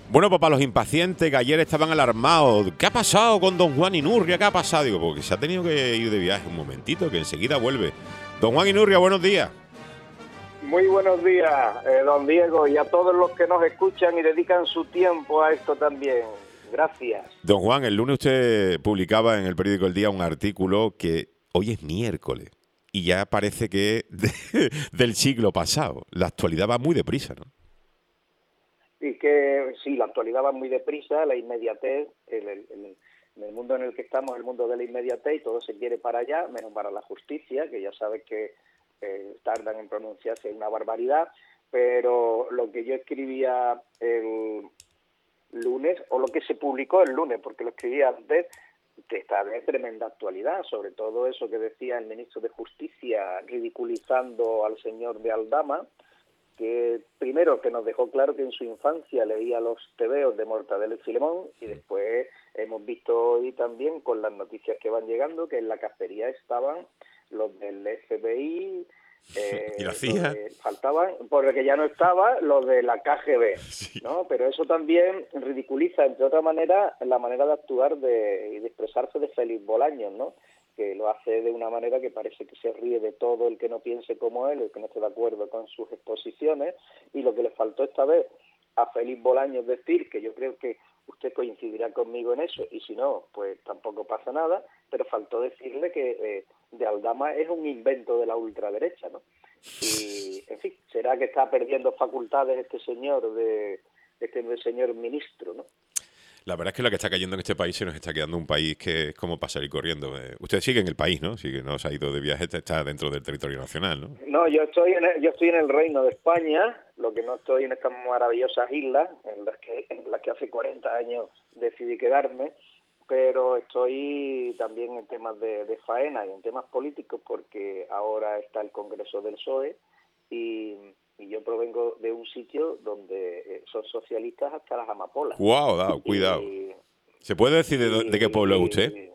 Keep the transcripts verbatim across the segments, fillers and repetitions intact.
Bueno, pues para los impacientes que ayer estaban alarmados, ¿qué ha pasado con don Juan Inurria? ¿Qué ha pasado? Digo, porque se ha tenido que ir de viaje un momentito, que enseguida vuelve. Don Juan Inurria, buenos días. Muy buenos días, eh, don Diego, y a todos los que nos escuchan y dedican su tiempo a esto también. Gracias. Don Juan, el lunes usted publicaba en el periódico El Día un artículo que hoy es miércoles y ya parece que de, del siglo pasado. La actualidad va muy deprisa, ¿no? Y que sí, la actualidad va muy deprisa, la inmediatez, el, el, el, en el mundo en el que estamos, el mundo de la inmediatez, y todo se quiere para allá, menos para la justicia, que ya sabes que eh, tardan en pronunciarse una barbaridad, pero lo que yo escribía el lunes, o lo que se publicó el lunes, porque lo escribía antes, que está de tremenda actualidad, sobre todo eso que decía el ministro de Justicia ridiculizando al señor de Aldama, que primero que nos dejó claro que en su infancia leía los tebeos de Mortadelo y Filemón, y después hemos visto hoy también con las noticias que van llegando que en la cacería estaban los del F B I, eh, y la C I A, de, faltaban, porque ya no estaba los de la K G B, sí. ¿no? Pero eso también ridiculiza, entre otras maneras, la manera de actuar de, y de expresarse de Félix Bolaños, ¿no? Que lo hace de una manera que parece que se ríe de todo el que no piense como él, el que no esté de acuerdo con sus exposiciones, y lo que le faltó esta vez a Félix Bolaños decir, que yo creo que usted coincidirá conmigo en eso, y si no, pues tampoco pasa nada, pero faltó decirle que eh, de Aldama es un invento de la ultraderecha, ¿no? Y, en fin, será que está perdiendo facultades este señor, de este señor ministro, ¿no? La verdad es que lo que está cayendo en este país se nos está quedando un país que es como para salir corriendo. Eh, usted sigue en el país, ¿no? Sigue, no se ha ido de viaje, está dentro del territorio nacional, ¿no? No, yo estoy en el, yo estoy en el Reino de España, lo que no estoy en estas maravillosas islas, en las que, en las que hace cuarenta años decidí quedarme, pero estoy también en temas de, de faena y en temas políticos, porque ahora está el Congreso del P S O E y... y yo provengo de un sitio donde son socialistas hasta las amapolas. ¡Guau! Wow, cuidado. Y, ¿Se puede decir de, y, de qué pueblo es usted? Y,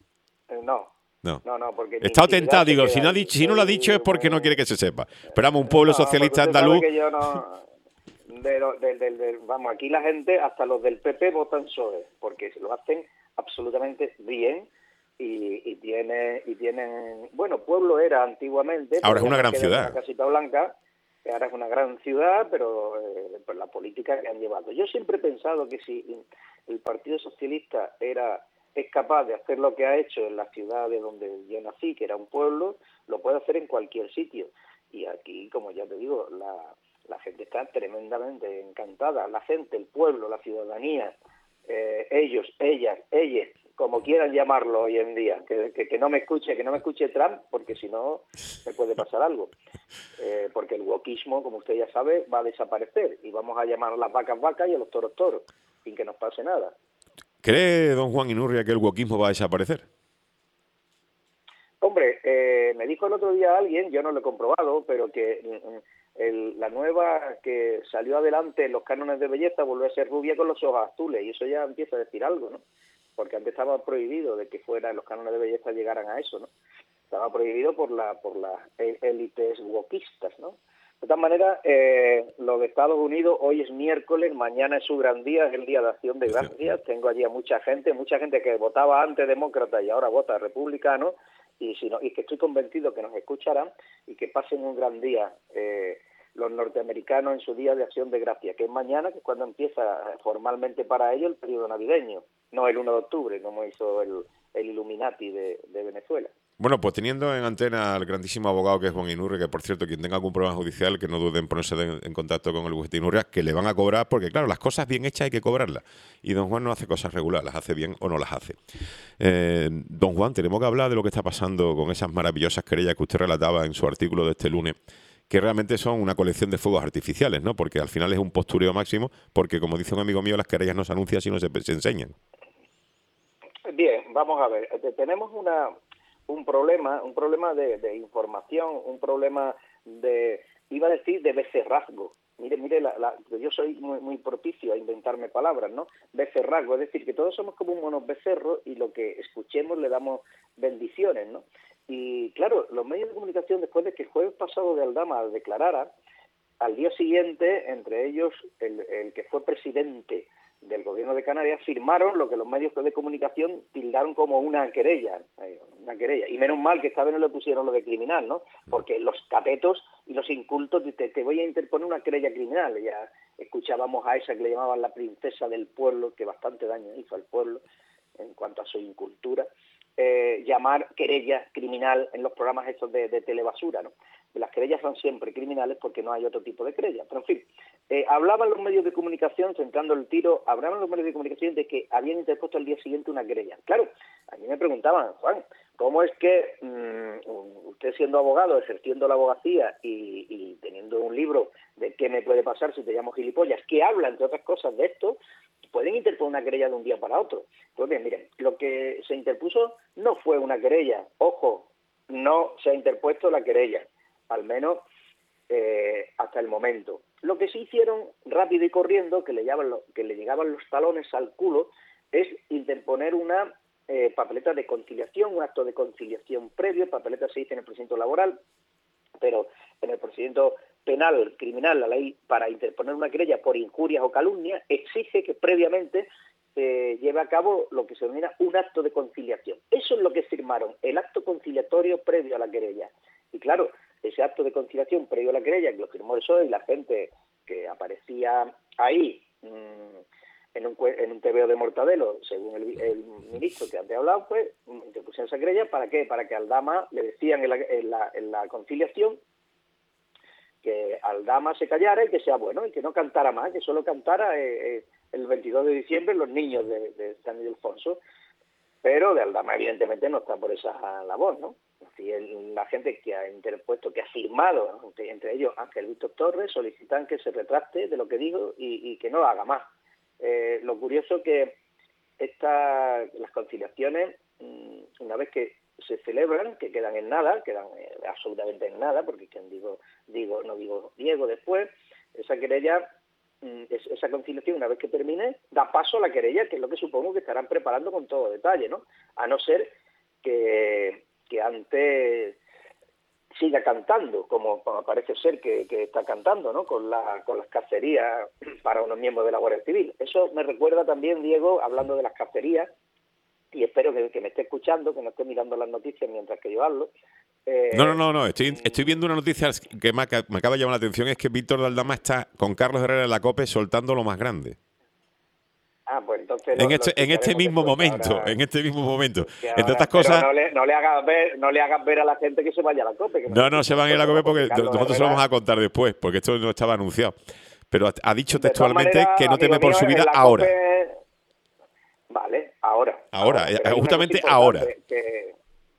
no. No, no, no, porque... He estado tentado, digo, si no, ha dicho, si no lo ha dicho es porque no quiere que se sepa. Esperamos un pueblo no, socialista andaluz... Que yo no, de, de, de, de, vamos, aquí la gente, hasta los del P P votan P S O E, porque lo hacen absolutamente bien. Y, y tiene y tienen bueno, pueblo era antiguamente, ahora es una gran ciudad, una casita blanca, que ahora es una gran ciudad, pero eh, pues la política que han llevado. Yo siempre he pensado que si el Partido Socialista era es capaz de hacer lo que ha hecho en la ciudad de donde yo nací, que era un pueblo, lo puede hacer en cualquier sitio. Y aquí, como ya te digo, la, la gente está tremendamente encantada, la gente, el pueblo, la ciudadanía, eh, ellos, ellas, ellas, como quieran llamarlo hoy en día, que, que, que no me escuche, que no me escuche Trump, porque si no me puede pasar algo, eh, porque el wokismo, como usted ya sabe, va a desaparecer y vamos a llamar a las vacas vacas y a los toros toros, sin que nos pase nada. ¿Cree don Juan Inurria que el wokismo va a desaparecer? Hombre, eh, me dijo el otro día alguien, yo no lo he comprobado, pero que el, la nueva que salió adelante en los cánones de belleza volvió a ser rubia con los ojos azules, y eso ya empieza a decir algo, ¿no? Porque antes estaba prohibido de que fuera los cánones de belleza llegaran a eso, ¿no? Estaba prohibido por la por las élites wokistas, ¿no? De todas maneras, eh, lo de Estados Unidos, hoy es miércoles, mañana es su gran día, es el Día de Acción de Gracias. Tengo allí a mucha gente, mucha gente que votaba antes demócrata y ahora vota republicano, y si no, y que estoy convencido que nos escucharán y que pasen un gran día eh, los norteamericanos en su Día de Acción de Gracias, que es mañana, que es cuando empieza formalmente para ellos el periodo navideño, no el uno de octubre, como hizo el, el Illuminati de, de Venezuela. Bueno, pues teniendo en antena al grandísimo abogado que es Juan Inurria, que por cierto, quien tenga algún problema judicial, que no duden en ponerse de, en contacto con el bufete Inurria, que le van a cobrar, porque claro, las cosas bien hechas hay que cobrarlas. Y don Juan no hace cosas regulares, las hace bien o no las hace. Eh, don Juan, tenemos que hablar de lo que está pasando con esas maravillosas querellas que usted relataba en su artículo de este lunes, que realmente son una colección de fuegos artificiales, ¿no? Porque al final es un postureo máximo, porque como dice un amigo mío, las querellas no se anuncian sino se, se enseñan. Bien, vamos a ver. Tenemos una... un problema, un problema de, de información, un problema de, iba a decir, de becerrazgo. Mire, mire, la, la, yo soy muy, muy propicio a inventarme palabras, ¿no? Becerrazgo, es decir, que todos somos como unos becerros y lo que escuchemos le damos bendiciones, ¿no? Y claro, los medios de comunicación, después de que el jueves pasado de Aldama declarara, al día siguiente, entre ellos el, el que fue presidente del gobierno de Canarias firmaron lo que los medios de comunicación tildaron como una querella, una querella. Y menos mal que esta vez no le pusieron lo de criminal, ¿no? Porque los catetos y los incultos te, te voy a interponer una querella criminal. Ya escuchábamos a esa que le llamaban la princesa del pueblo, que bastante daño hizo al pueblo en cuanto a su incultura, eh, llamar querella criminal en los programas estos de, de telebasura, ¿no? Las querellas son siempre criminales porque no hay otro tipo de querella. Pero en fin, eh, hablaban los medios de comunicación, centrando el tiro, hablaban los medios de comunicación de que habían interpuesto al día siguiente una querella. Claro, a mí me preguntaban, Juan, ¿cómo es que mmm, usted siendo abogado, ejerciendo la abogacía y, y teniendo un libro de qué me puede pasar si te llamo gilipollas, que habla, entre otras cosas, de esto, pueden interponer una querella de un día para otro? Pues bien, miren, lo que se interpuso no fue una querella. Ojo, no se ha interpuesto la querella, al menos eh, hasta el momento. Lo que sí hicieron rápido y corriendo, que le, llaman lo, que le llegaban los talones al culo, es interponer una eh, papeleta de conciliación, un acto de conciliación previo. Papeleta se dice en el procedimiento laboral, pero en el procedimiento penal, criminal, la ley para interponer una querella por injurias o calumnias exige que previamente se lleve a cabo lo que se denomina un acto de conciliación. Eso es lo que firmaron, el acto conciliatorio previo a la querella. Y claro, ese acto de conciliación previo a la querella, que lo firmó el P S O E, y la gente que aparecía ahí mmm, en un en un tebeo de Mortadelo, según el, el ministro que antes he hablado, pues interpusieron esa querella. ¿Para qué? Para que Aldama le decían en la, en la, en la conciliación que Aldama se callara y que sea bueno, y que no cantara más, que solo cantara eh, eh, el veintidós de diciembre los niños de, de San Ildefonso. Pero de Aldama evidentemente no está por esa labor, ¿no? Así, el, la gente que ha interpuesto, que ha firmado, ¿no? entre, entre ellos Ángel Víctor Torres, solicitan que se retracte de lo que dijo y, y que no lo haga más. Eh, lo curioso que esta, las conciliaciones, una vez que se celebran, que quedan en nada, quedan eh, absolutamente en nada, porque quien digo, digo, no digo Diego después, esa querella, es, esa conciliación, una vez que termine, da paso a la querella, que es lo que supongo que estarán preparando con todo detalle, ¿no? A no ser que, que antes siga cantando, como, como parece ser que, que está cantando, ¿no? Con, la, con las cacerías para unos miembros de la Guardia Civil. Eso me recuerda también, Diego, hablando de las cacerías, y espero que, que me esté escuchando, que no esté mirando las noticias mientras que yo hablo. Eh, no, no, no, no. Estoy, estoy viendo una noticia que me, me acaba de llamar la atención, es que Víctor de Aldama está con Carlos Herrera en la COPE soltando lo más grande. Ah, pues entonces en, lo, este, lo en este mismo momento, ahora, en este mismo momento. Ahora, entre otras cosas, no le, no le hagas ver, no le hagas ver a la gente que se vaya a la COPE. Que no, no, se van a ir a la COPE porque, porque nosotros Herrera, se lo vamos a contar después, porque esto no estaba anunciado. Pero ha dicho textualmente maneras, que no teme por mío, su vida COPE, ahora. Vale, ahora. Ahora, ahora justamente ahora. Que,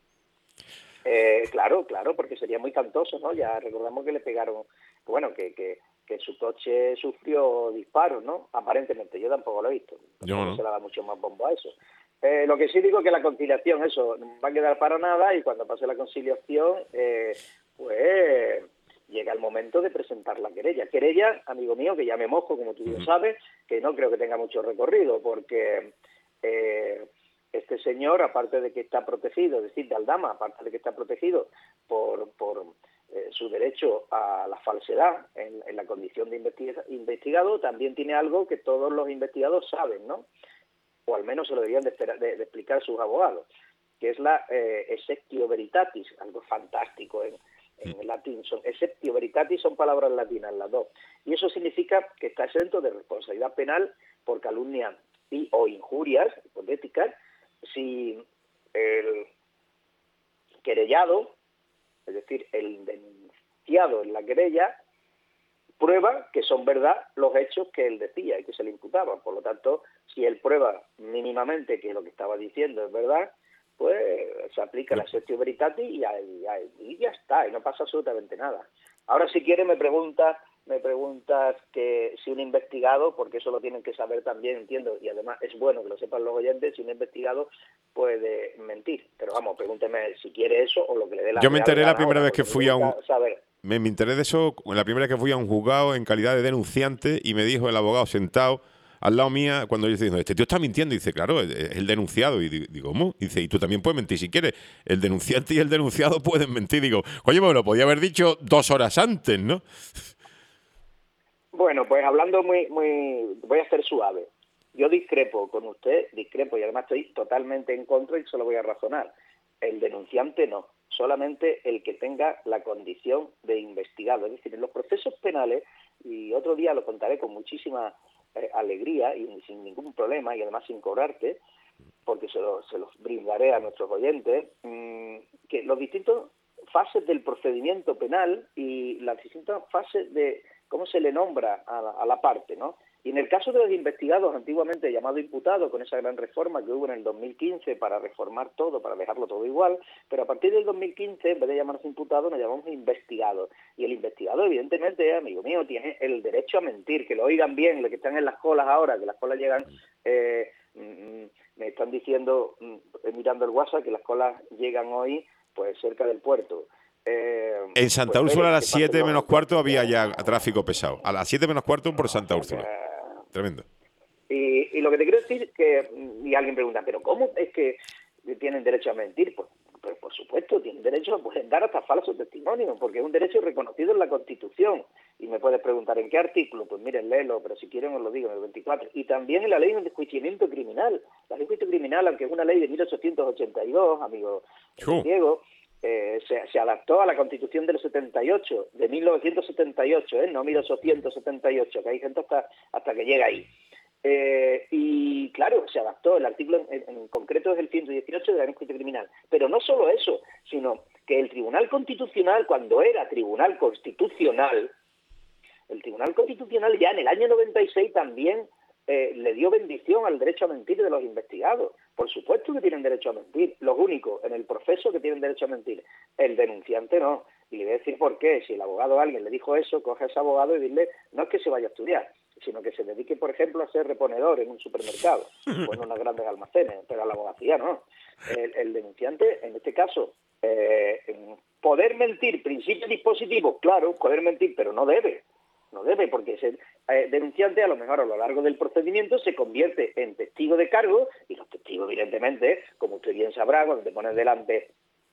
eh, claro, claro, porque sería muy cantoso, ¿no? Ya recordamos que le pegaron, bueno, que, que, que su coche sufrió disparos, ¿no? Aparentemente, yo tampoco lo he visto. Yo no. No se le da mucho más bombo a eso. Eh, lo que sí digo es que la conciliación, eso, no va a quedar para nada, y cuando pase la conciliación, eh, pues llega el momento de presentar la querella. Querella, amigo mío, que ya me mojo, como tú bien uh-huh. sabes, que no creo que tenga mucho recorrido, porque eh, este señor, aparte de que está protegido, es decir, de Aldama, aparte de que está protegido por, por eh, su derecho a la falsedad en, en la condición de investiga- investigado, también tiene algo que todos los investigados saben, ¿no? O al menos se lo deberían de, esperar, de, de explicar sus abogados, que es la eh, exceptio veritatis, algo fantástico en, en el latín. Son exceptio veritatis, son palabras latinas las dos, y eso significa que está exento de responsabilidad penal por calumnia y o injurias hipotéticas si el querellado, es decir, el denunciado en la querella, prueba que son verdad los hechos que él decía y que se le imputaban. Por lo tanto, si él prueba mínimamente que lo que estaba diciendo es verdad, pues se aplica la exceptio veritatis y ya, ya, y ya está, y no pasa absolutamente nada. Ahora, si quieres, me preguntas me preguntas que si un investigado, porque eso lo tienen que saber también, entiendo, y además es bueno que lo sepan los oyentes, si un investigado puede mentir. Pero vamos, pregúnteme si quiere eso o lo que le dé la Yo me enteré la primera ahora, vez que fui a un... Saber. Me, me enteré de eso la primera vez que fui a un juzgado en calidad de denunciante, y me dijo el abogado sentado al lado mía, cuando yo estoy diciendo, este tío está mintiendo, y dice, claro, es el denunciado. Y digo, ¿cómo? Y dice, y tú también puedes mentir si quieres. El denunciante y el denunciado pueden mentir. Digo, oye, pues lo podía haber dicho dos horas antes, ¿no? Bueno, pues hablando muy, muy, voy a ser suave. yo discrepo con usted, discrepo y además estoy totalmente en contra y solo voy a razonar. El denunciante no, solamente el que tenga la condición de investigado. Es decir, en los procesos penales, y otro día lo contaré con muchísima eh, alegría y sin ningún problema y además sin cobrarte, porque se, lo, se los brindaré a nuestros oyentes, mmm, que los distintos fases del procedimiento penal y las distintas fases de cómo se le nombra a la, a la parte, ¿no? Y en el caso de los investigados, antiguamente llamado imputado, con esa gran reforma que hubo en el dos mil quince para reformar todo, para dejarlo todo igual, pero a partir del dos mil quince, en vez de llamarnos imputado, nos llamamos investigado. Y el investigado, evidentemente, amigo mío, tiene el derecho a mentir, que lo oigan bien, los que están en las colas ahora, que las colas llegan... Eh, mm, me están diciendo, mm, mirando el WhatsApp, que las colas llegan hoy pues cerca del puerto. Eh, en Santa pues, Úrsula a pero, las siete menos cuarto había ya tráfico pesado. A las siete menos cuarto por Santa Úrsula. Tremendo. Y, y lo que te quiero decir es que, y alguien pregunta, ¿pero cómo es que tienen derecho a mentir? Pues, pues por supuesto, tienen derecho a poder dar hasta falsos testimonios, porque es un derecho reconocido en la Constitución. Y me puedes preguntar, ¿en qué artículo? Pues miren, léelo, pero si quieren os lo digo, en el veinticuatro. Y también en la ley de enjuiciamiento criminal. La ley de enjuiciamiento criminal, aunque es una ley de mil ochocientos ochenta y dos, amigo uh. Diego, eh, se, se adaptó a la Constitución del setenta y ocho, de mil novecientos setenta y ocho, ¿eh? No mil ochocientos setenta y ocho, que hay gente hasta, hasta que llega ahí. Eh, y claro, se adaptó, el artículo en, en concreto es el ciento dieciocho de la ley de enjuiciamiento criminal. Pero no solo eso, sino que el Tribunal Constitucional, cuando era Tribunal Constitucional, el Tribunal Constitucional ya en el año noventa y seis también eh, le dio bendición al derecho a mentir de los investigados. Por supuesto que tienen derecho a mentir, los únicos en el proceso que tienen derecho a mentir, el denunciante no. Y le voy a decir por qué. Si el abogado a alguien le dijo eso, coge a ese abogado y dile, no es que se vaya a estudiar, sino que se dedique, por ejemplo, a ser reponedor en un supermercado o en unos grandes almacenes, pero a la abogacía no. El, el denunciante, en este caso, eh, poder mentir, principio dispositivo, claro, poder mentir, pero no debe. No debe, porque ese eh, denunciante a lo mejor a lo largo del procedimiento se convierte en testigo de cargo y los testigos, evidentemente, como usted bien sabrá, cuando te pones delante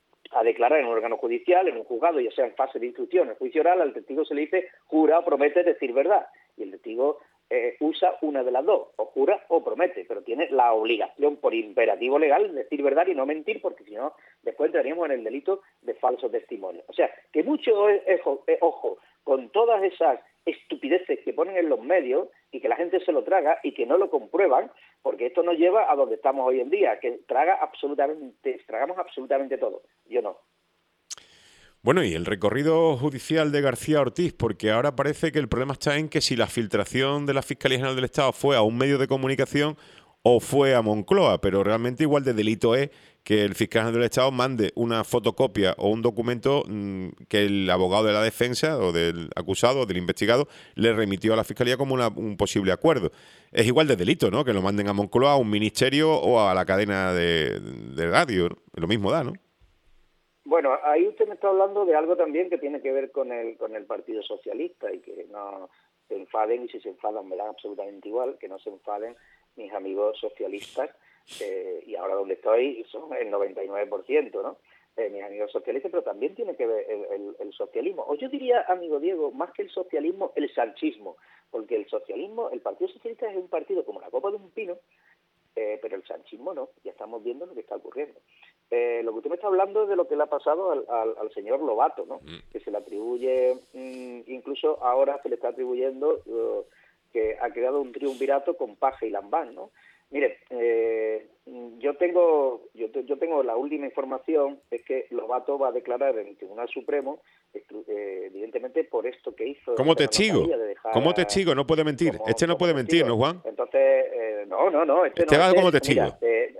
a declarar en un órgano judicial, en un juzgado, ya sea en fase de instrucción, en juicio oral, al testigo se le dice jura o promete decir verdad. Y el testigo eh, usa una de las dos, o jura o promete, pero tiene la obligación por imperativo legal de decir verdad y no mentir, porque si no, después entraríamos en el delito de falso testimonio. O sea, que mucho ojo, ojo con todas esas estupideces que ponen en los medios y que la gente se lo traga y que no lo comprueban, porque esto nos lleva a donde estamos hoy en día, que traga absolutamente, tragamos absolutamente todo. Yo no. Bueno, y el recorrido judicial de García Ortiz, porque ahora parece que el problema está en que si la filtración de la Fiscalía General del Estado fue a un medio de comunicación o fue a Moncloa, pero realmente igual de delito es que el fiscal general del Estado mande una fotocopia o un documento mmm, que el abogado de la defensa o del acusado o del investigado le remitió a la Fiscalía como una, un posible acuerdo. Es igual de delito, ¿no?, que lo manden a Moncloa, a un ministerio o a la cadena de, de radio, ¿no? Lo mismo da, ¿no? Bueno, ahí usted me está hablando de algo también que tiene que ver con el con el Partido Socialista y que no se enfaden, y si se enfadan me da absolutamente igual, que no se enfaden mis amigos socialistas, eh, y ahora donde estoy son el noventa y nueve por ciento, ¿no? Eh, mis amigos socialistas, pero también tiene que ver el, el, el socialismo. O yo diría, amigo Diego, más que el socialismo, el sanchismo, porque el socialismo, el Partido Socialista es un partido como la copa de un pino, eh, pero el sanchismo no, ya estamos viendo lo que está ocurriendo. Eh, lo que usted me está hablando es de lo que le ha pasado al, al, al señor Lobato, ¿no? Mm. Que se le atribuye, mmm, incluso ahora se le está atribuyendo uh, que ha creado un triunvirato con Paje y Lambán, ¿no? Mire, eh, yo tengo yo, yo tengo la última información, es que Lobato va a declarar en el Tribunal Supremo, eh, evidentemente por esto que hizo. ¿Cómo testigo? De ¿Cómo testigo? No puede mentir. Como, este no puede testigo. mentir, ¿no, Juan? Entonces, eh, no, no, no. Este, este no, va este, como testigo. Mira, eh,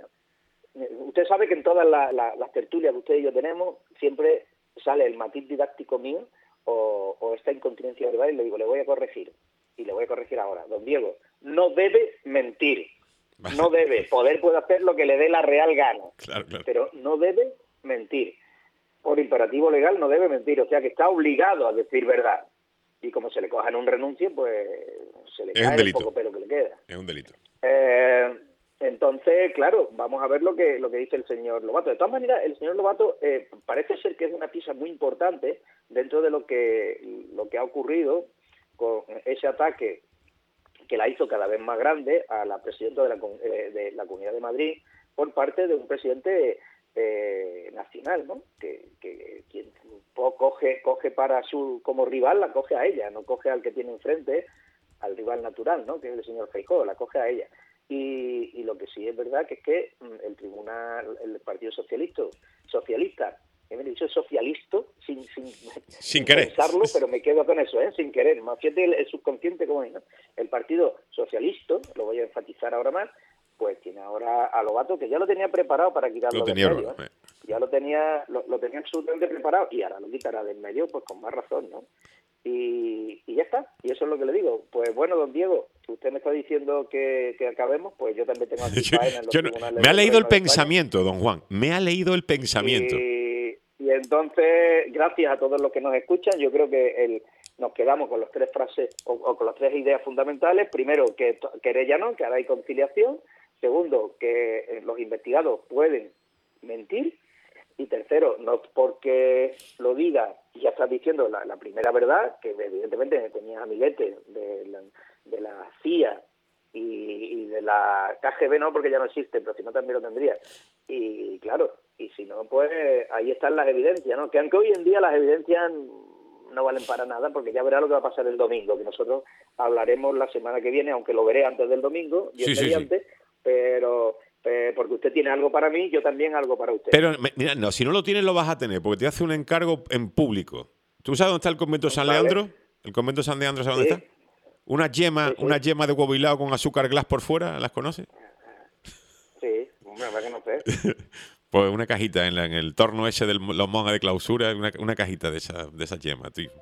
usted sabe que en todas la, la, las tertulias que usted y yo tenemos, siempre sale el matiz didáctico mío o, o esta incontinencia verbal y le digo, le voy a corregir. Y le voy a corregir ahora. Don Diego, no debe mentir. No debe. Poder puede hacer lo que le dé la real gana. Claro, claro. Pero no debe mentir. Por imperativo legal no debe mentir. O sea que está obligado a decir verdad. Y como se le coja en un renuncio, pues se le es cae un delito. el poco pelo que le queda. Es un delito. Eh... Entonces, claro, vamos a ver lo que lo que dice el señor Lobato. De todas maneras, el señor Lobato eh, parece ser que es una pieza muy importante dentro de lo que lo que ha ocurrido con ese ataque que la hizo cada vez más grande a la presidenta de la, eh, de la Comunidad de Madrid por parte de un presidente eh, nacional, ¿no? Que, que quien coge coge para su como rival, la coge a ella, no coge al que tiene enfrente, al rival natural, ¿no? Que es el señor Feijóo, la coge a ella. Y, y lo que sí es verdad que es que el tribunal, el Partido Socialista, socialista, he dicho socialista sin, sin, sin querer pensarlo, pero me quedo con eso, ¿eh? Sin querer. Más fíjate el, el subconsciente como es, ¿no? El Partido Socialista, lo voy a enfatizar ahora más, pues tiene ahora a Lobato, que ya lo tenía preparado para quitarlo del medio, ¿eh? Ya lo tenía, lo, lo tenía absolutamente preparado y ahora lo quitará del medio, pues con más razón, ¿no? Y, y ya está, y eso es lo que le digo. Pues bueno, don Diego, usted me está diciendo que, que acabemos, pues yo también tengo aquí faena en los yo no, tribunales. Me ha leído el pensamiento, don Juan, me ha leído el pensamiento. Y, y entonces, gracias a todos los que nos escuchan, yo creo que el, nos quedamos con las tres frases o, o con las tres ideas fundamentales. Primero, que querella no, que ahora hay conciliación. Segundo, que los investigados pueden mentir. Y tercero, no porque lo diga y ya estás diciendo la, la primera verdad, que evidentemente tenías amiguetes de la, de la C I A y, y de la K G B, no, porque ya no existe, pero si no también lo tendría. Y claro, y si no, pues ahí están las evidencias, ¿no? Que aunque hoy en día las evidencias no valen para nada, porque ya verá lo que va a pasar el domingo, que nosotros hablaremos la semana que viene, aunque lo veré antes del domingo, y sí, sí, mediante, sí. pero... Eh, porque usted tiene algo para mí, yo también algo para usted. Pero mira, no, si no lo tienes lo vas a tener, porque te hace un encargo en público. ¿Tú sabes dónde está el convento de San vale. Leandro? ¿El convento de San Leandro sabes sí. dónde está? Una yema, sí, sí. una yema de huevo hilado con azúcar glass por fuera, ¿las conoces? Sí, hombre, a ver que no sé. Pues una cajita en, la, en el torno ese de los monjes de clausura, una, una cajita de esa, de esa yema, tío.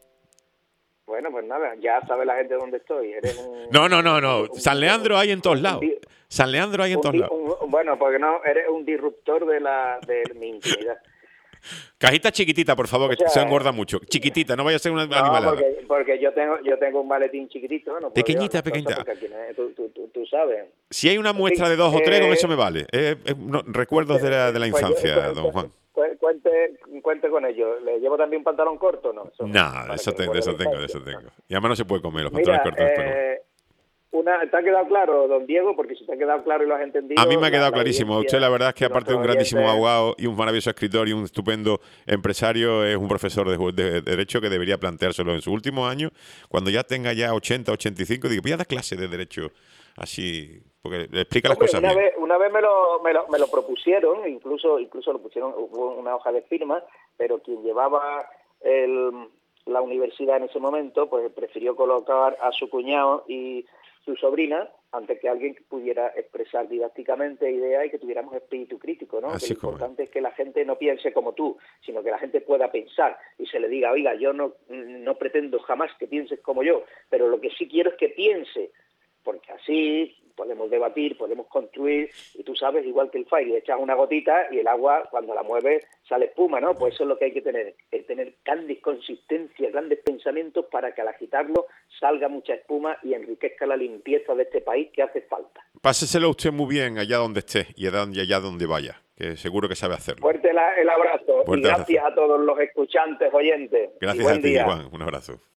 Bueno, pues nada, ya sabe la gente dónde estoy. Eres un, no, no, no, no. Un, San Leandro hay en todos lados. San Leandro hay en todos lados. Bueno, porque no, eres un disruptor de la de mi intimidad. Cajita chiquitita, por favor, o que sea, se engorda mucho. Chiquitita, no vaya a ser una no, animalada. Porque, porque yo tengo yo tengo un maletín chiquitito. No pequeñita, pequeñita. Tú, tú, tú, tú sabes. Si hay una muestra de dos eh, o tres, con eso me vale. Eh, eh, no, recuerdos de la, de la infancia, pues yo, don Juan. Cuente, cuente con ello. ¿Le llevo también un pantalón corto? No, eso, no, de eso, te, de eso tengo, de eso tengo. Y además no se puede comer los pantalones Mira, cortos. Eh, una, ¿te ha quedado claro, don Diego? Porque si te ha quedado claro y lo has entendido... A mí me ha quedado la, clarísimo. La Usted, la verdad es que aparte de un grandísimo oyente... abogado y un maravilloso escritor y un estupendo empresario, es un profesor de, de, de Derecho que debería planteárselo en sus últimos años, cuando ya tenga ya ochenta, ochenta y cinco, digo, voy a dar clase de Derecho así, porque le explica Hombre, las cosas una bien. Vez, una vez me lo, me, lo, me lo propusieron, incluso incluso lo pusieron, hubo una hoja de firma, pero quien llevaba el, la universidad en ese momento, pues prefirió colocar a su cuñado y su sobrina antes que alguien que pudiera expresar didácticamente ideas y que tuviéramos espíritu crítico, ¿no? Así que lo como importante es. es que la gente no piense como tú, sino que la gente pueda pensar y se le diga, oiga, yo no, no pretendo jamás que pienses como yo, pero lo que sí quiero es que piense, porque así podemos debatir, podemos construir, y tú sabes, igual que el fire, le echas una gotita y el agua, cuando la mueves, sale espuma, ¿no? Pues eso es lo que hay que tener, es tener grandes consistencias, grandes pensamientos para que al agitarlo salga mucha espuma y enriquezca la limpieza de este país que hace falta. Páseselo usted muy bien allá donde esté y allá donde vaya, que seguro que sabe hacerlo. Fuerte la, el abrazo Fuerte y gracias abrazo. A todos los escuchantes, oyentes. Gracias y buen a ti, día. Juan. Un abrazo.